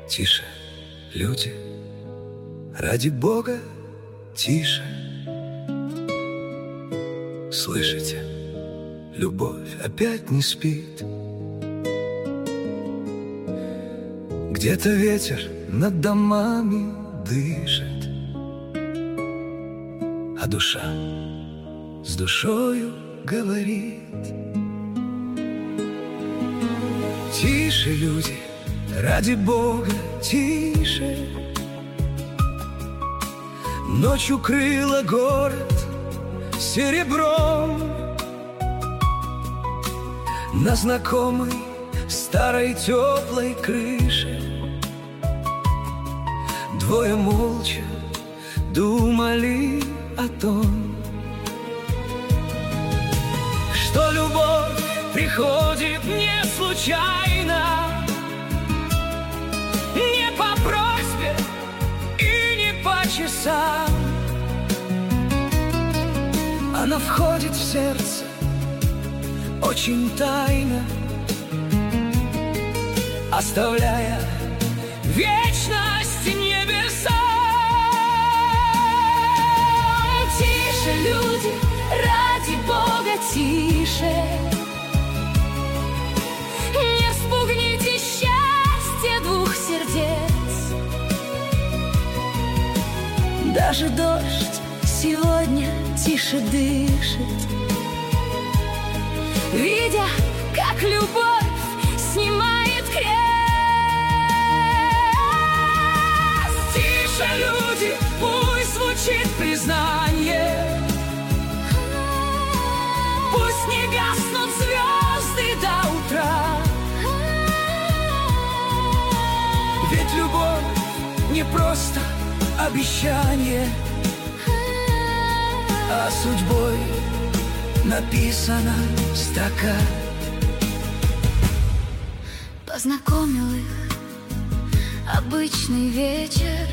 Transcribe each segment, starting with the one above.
Тише, люди, ради Бога, тише. Слышите, любовь опять не спит. Где-то ветер над домами дышит, а душа с душою говорит. Тише, люди, ради Бога, тише. Ночь укрыла город серебром. На знакомой старой теплой крыше двое молча думали о том, что любовь приходит не случайно, не по просьбе и не по часам. Она входит в сердце очень тайно, оставляя вечность небесам. Тише, люди, ради Бога, тише. Не спугните счастье двух сердец. Даже дождь сегодня тише дышит, видя, как любовь снимает крест. Тише, люди, пусть звучит признание, пусть не гаснут звезды до утра. Ведь любовь не просто обещание, а судьбой написана строка. Познакомил их обычный вечер,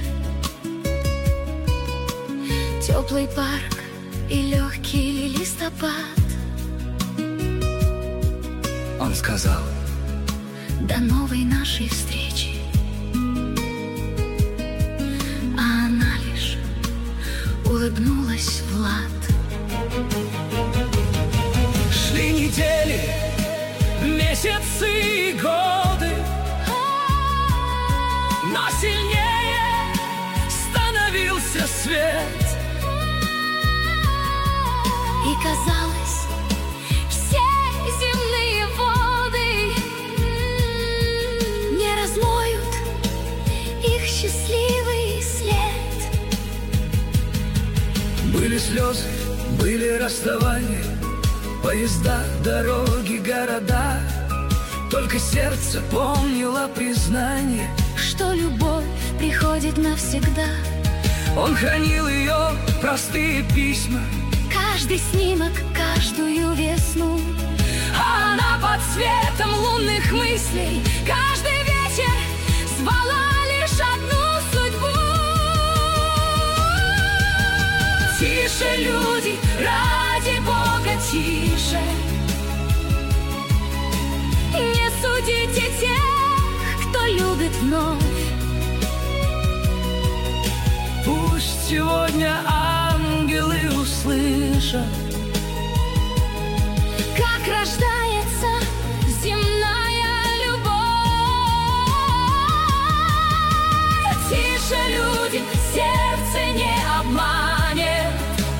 теплый парк и легкий листопад. Он сказал: до новой нашей встречи. А она лишь улыбнулась в лад. Шли недели, месяцы и годы, но сильнее становился свет. И казалось, все земные воды не размоют их счастливый след. Были слезы, были расставания, поезда, дороги, города. Только сердце помнило признание, что любовь приходит навсегда. Он хранил ее простые письма, каждый снимок, каждую весну. а она под светом лунных мыслей каждый вечер звала лишь одну судьбу. Тише, люди, ради Бога, тише. Не судите тех, кто любит вновь. Пусть сегодня ангелы услышат, как рождается земная любовь. тише, люди, сердце не обманет,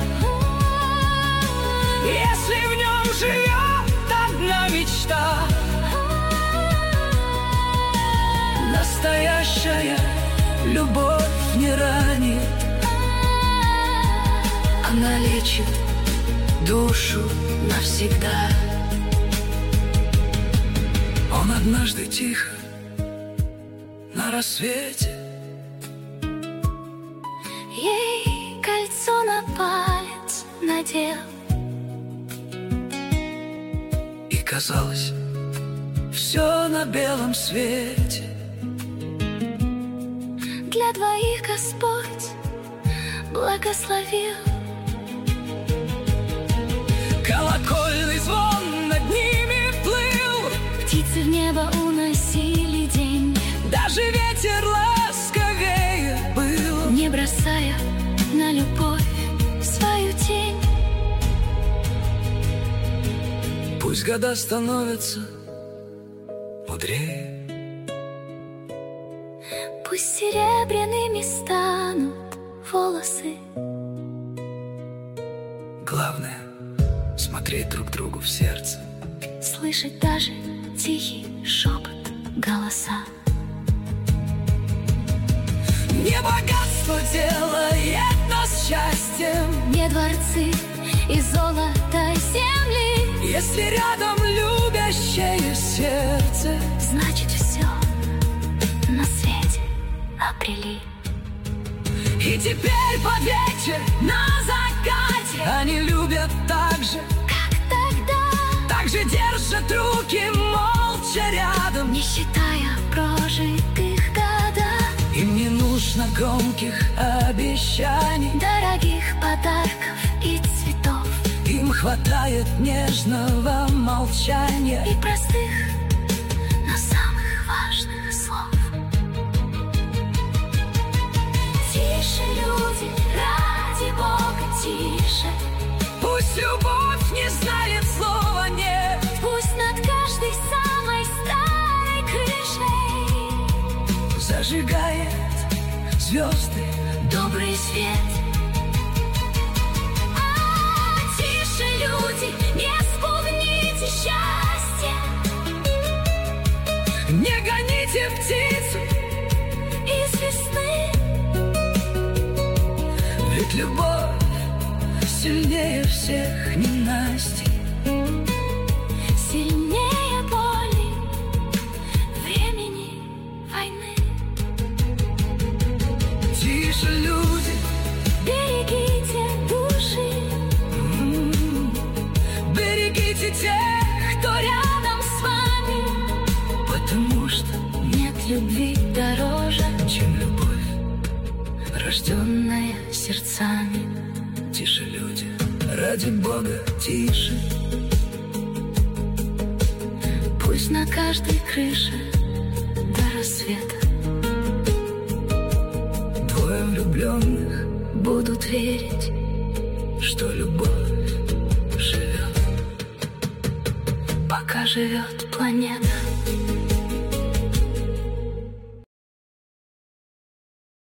если в нем живет одна мечта. Настоящая любовь не ранит, она лечит душу навсегда. Он однажды тихо на рассвете ей кольцо на палец надел. и казалось, все на белом свете. Для двоих Господь благословил. Колокольный звон над ними плыл, Птицы в небо уносили день. даже ветер Пусть года становятся мудрее, пусть серебряными станут волосы. главное — смотреть друг другу в сердце, слышать даже тихий шепот голоса. не богатство делает нас счастьем, не дворцы и золото земли. если рядом любящее сердце, значит все на свете обрели. и теперь под вечер на закате они любят так же, как тогда, так же держат руки молча рядом, не считая прожитых года. им не нужно громких обещаний, дорогих подарков и цветов, им хватает нежного молчания и простых, но самых важных слов. Тише, люди, ради Бога, тише. Пусть любовь не знает слова «нет», пусть над каждой самой старой крышей зажигает звезды добрый свет. Тише, люди, не спугните счастье, не гоните птицу из весны, ведь любовь сильнее всех ненастий, сильнее боли, времени, войны. тише, люди, берегите души, берегите тех, кто рядом с вами, потому что нет любви дороже, чем любовь, рожденная сердцами. тише, люди, ради Бога, тише, пусть на каждой крыше до рассвета двое влюбленных будут верить, что любовь живет, пока живет планета.